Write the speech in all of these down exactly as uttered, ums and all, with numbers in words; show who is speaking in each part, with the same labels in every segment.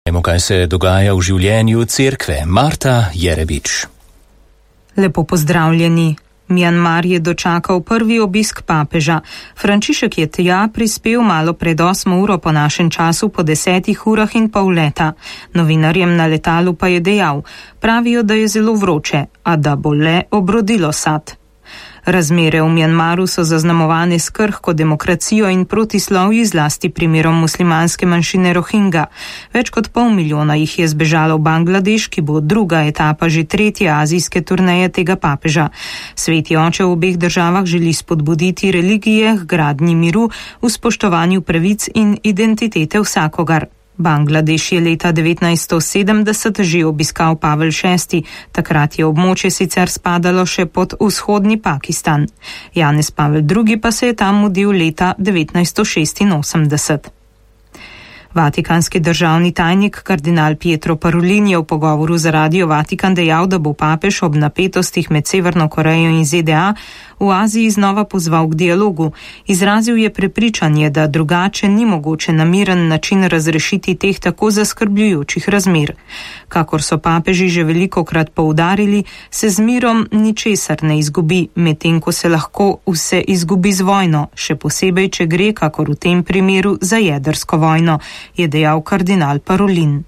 Speaker 1: Vemo, kaj se dogaja v življenju cerkve. Marta Jerebič.
Speaker 2: Lepo pozdravljeni. Mjanmar je dočakal prvi obisk papeža. Frančišek je tja prispel malo pred osmo uro po našem času po desetih urah in pol leta. Novinarjem na letalu pa je dejal, pravijo, da je zelo vroče, a da bo le obrodilo sad. Razmere v Mjanmaru so zaznamovane s krhko demokracijo in protislovji, zlasti primerom muslimanske manjšine Rohingja. Več kot pol milijona jih je zbežalo v Bangladeš, ki bo druga etapa že tretje azijske turneje tega papeža. Sveti oče v obeh državah želi spodbuditi religije k gradnji miru v spoštovanju pravic in identitete vsakogar. Bangladeš je leta devetnajststo sedemdeset že obiskal Pavel šesti, takrat je območje sicer spadalo še pod vzhodni Pakistan. Janez Pavel drugi pa se je tam mudil leta devetnajststo šestinosemdeset. Vatikanski državni tajnik kardinal Pietro Parolin je v pogovoru za Radio Vatikan dejal, da bo papež ob napetostih med Severno Korejo in Z D A v Aziji znova pozval k dialogu. Izrazil je prepričanje, da drugače ni mogoče na miren način razrešiti teh tako zaskrbljujočih razmer. Kakor so papeži že velikokrat poudarili, se z mirom ničesar ne izgubi, medtem ko se lahko vse izgubi z vojno, še posebej, če gre, kakor v tem primeru, za jedrsko vojno, je dejal kardinal Parolin.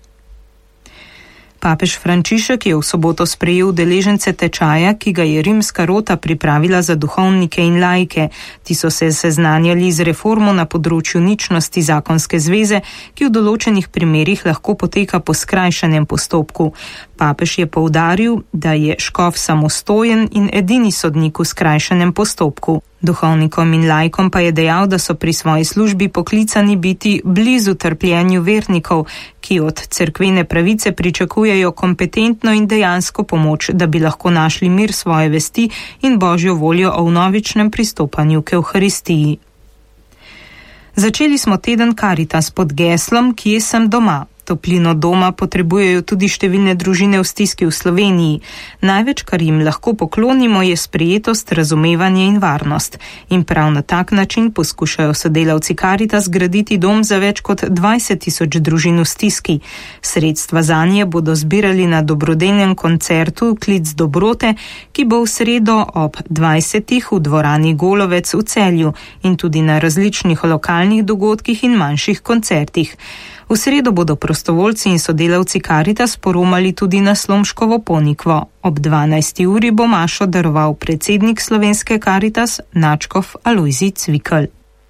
Speaker 2: Papež Frančišek je v soboto sprejel udeležence tečaja, ki ga je rimska rota pripravila za duhovnike in laike. Ti so se seznanjali z reformo na področju ničnosti zakonske zveze, ki v določenih primerih lahko poteka po skrajšanem postopku. Papež je poudaril, da je škof samostojen in edini sodnik v skrajšanem postopku. Duhovnikom in laikom pa je dejal, da so pri svoji službi poklicani biti blizu trpljenju vernikov, ki od cerkvene pravice pričakujejo kompetentno in dejansko pomoč, da bi lahko našli mir svoje vesti in božjo voljo o vnovičnem pristopanju k Evharistiji. Začeli smo teden Karitas pod geslom Kje sem doma? Toplino doma potrebujejo tudi številne družine v stiski v Sloveniji. Največ, kar jim lahko poklonimo, je sprejetost, razumevanje in varnost. In prav na tak način poskušajo sodelavci Karitas graditi dom za več kot dvajset tisoč družin v stiski. Sredstva zanje bodo zbirali na dobrodelnem koncertu Klic dobrote, ki bo v sredo ob dvajsetih v dvorani Golovec v Celju in tudi na različnih lokalnih dogodkih in manjših koncertih. V sredo bodo prostovoljci in sodelavci Karitas poromali tudi na Slomškovo Ponikvo. Ob dvanajsti uri bo mašo daroval predsednik slovenske Karitas nadškof Alojzij Cvikl.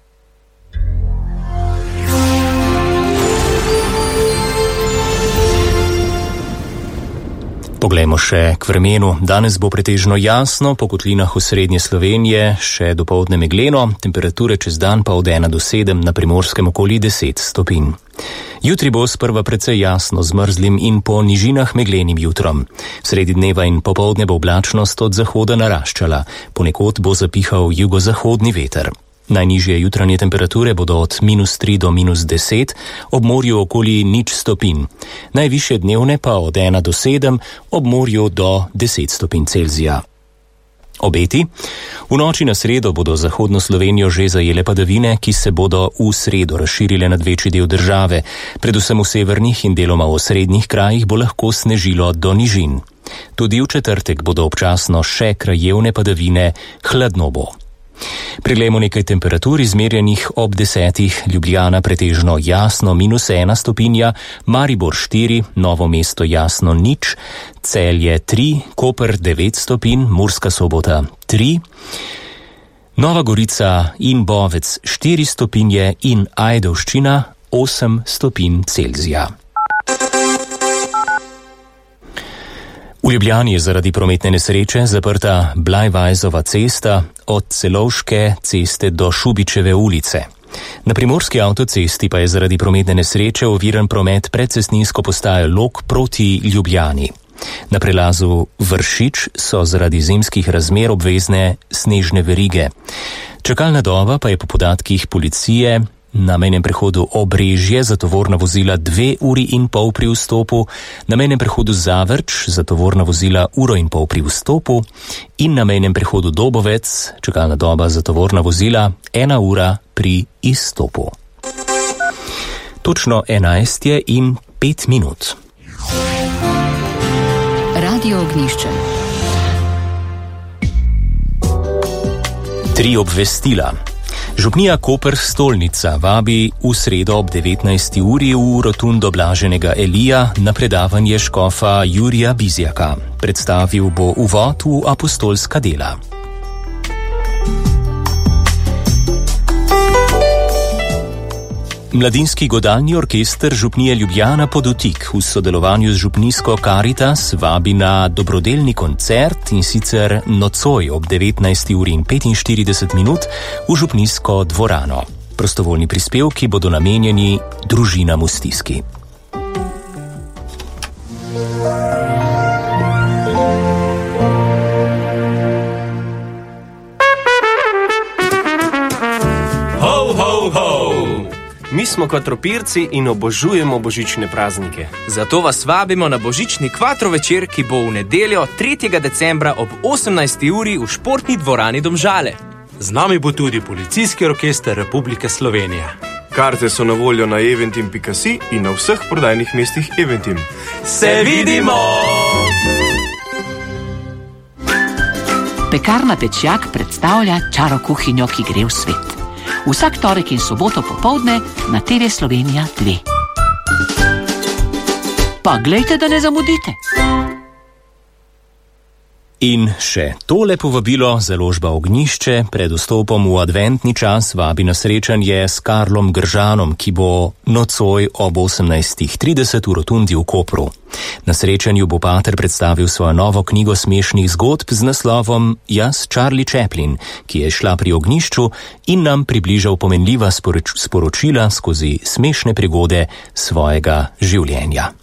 Speaker 1: Poglejmo še k vremenu. Danes bo pretežno jasno, po kotlinah osrednje Slovenije še dopoldne megleno, temperature čez dan pa od ena do sedem, na Primorskem okoli deset stopinj. Jutri bo sprva precej jasno z mrzlim in po nižinah meglenim jutrom. Sredi dneva in popoldne bo oblačnost od zahoda naraščala, ponekod bo zapihal jugozahodni veter. Najnižje jutranje temperature bodo od minus tri do minus deset, ob morju okoli nič stopinj. Najvišje dnevne pa od ena do sedem, ob morju do deset stopinj Celzija. Obeti? V noči na sredo bodo zahodno Slovenijo že zajele padavine, ki se bodo v sredo razširile nad večji del države. Predvsem v severnih in deloma v osrednjih krajih bo lahko snežilo do nižin. Tudi v četrtek bodo občasno še krajevne padavine, hladno bo. Priglejmo nekaj temperatur izmerjenih ob desetih. Ljubljana pretežno jasno minus ena stopinja, Maribor štiri, Novo mesto jasno nič, Celje tri, Koper devet stopinj, Murska Sobota tri, Nova Gorica in Bovec štiri stopinje in Ajdovščina osem stopinj Celzija. V Ljubljani je zaradi prometne nesreče zaprta Blajvajzova cesta od Celovške ceste do Šubičeve ulice. Na primorski avtocesti pa je zaradi prometne nesreče oviran promet pred cestninsko postajo Log proti Ljubljani. Na prelazu Vršič so zaradi zimskih razmer obvezne snežne verige. Čakalna doba pa je po podatkih policije na mejnem prehodu Obrežje za tovorna vozila dve uri in pol pri vstopu, na mejnem prehodu Zavrč za tovorna vozila uro in pol pri vstopu in na mejnem prehodu Dobovec čakalna doba za tovorna vozila ena ura pri izstopu. Točno enajst je in pet minut.
Speaker 3: Radio Ognjišče.
Speaker 1: Tri obvestila. Župnija Koper Stolnica vabi v sredo ob devetnajsti uri v rotundo Blaženega Elija na predavanje škofa Jurija Bizjaka. Predstavil bo uvod v apostolska dela. Mladinski godalni orkester Župnije Ljubljana Podotik v sodelovanju z župnijsko Karitas vabi na dobrodelni koncert, in sicer nocoj ob devetnajsti uri in petinštirideset minut v župnijsko dvorano. Prostovoljni prispevki bodo namenjeni družinam v stiski.
Speaker 4: Mi smo kvatropirci in obožujemo božične praznike.
Speaker 5: Zato vas vabimo na božični kvatro večer, ki bo v nedeljo tretjega decembra ob osemnajsti uri v športni dvorani Domžale.
Speaker 6: Z nami bo tudi policijski orkester Republike Slovenije.
Speaker 4: Karte so na voljo na eventim pika si in na vseh prodajnih mestih Eventim.
Speaker 5: Se vidimo!
Speaker 3: Pekarna Pečjak predstavlja čaro kuhinjo, ki gre v svet. Vsak torek in soboto popoldne na te ve Slovenija dve. Pa glejte, da ne zamudite.
Speaker 1: In še tole povabilo, založba Ognjišče pred vstopom v adventni čas vabi na srečanje s Karlom Gržanom, ki bo nocoj ob osemnajstih trideset v rotundi v Kopru. Na srečanju bo pater predstavil svojo novo knjigo smešnih zgodb z naslovom Jaz, Charlie Chaplin, ki je šla pri ognjišču in nam približal pomenljiva sporoč- sporočila skozi smešne prigode svojega življenja.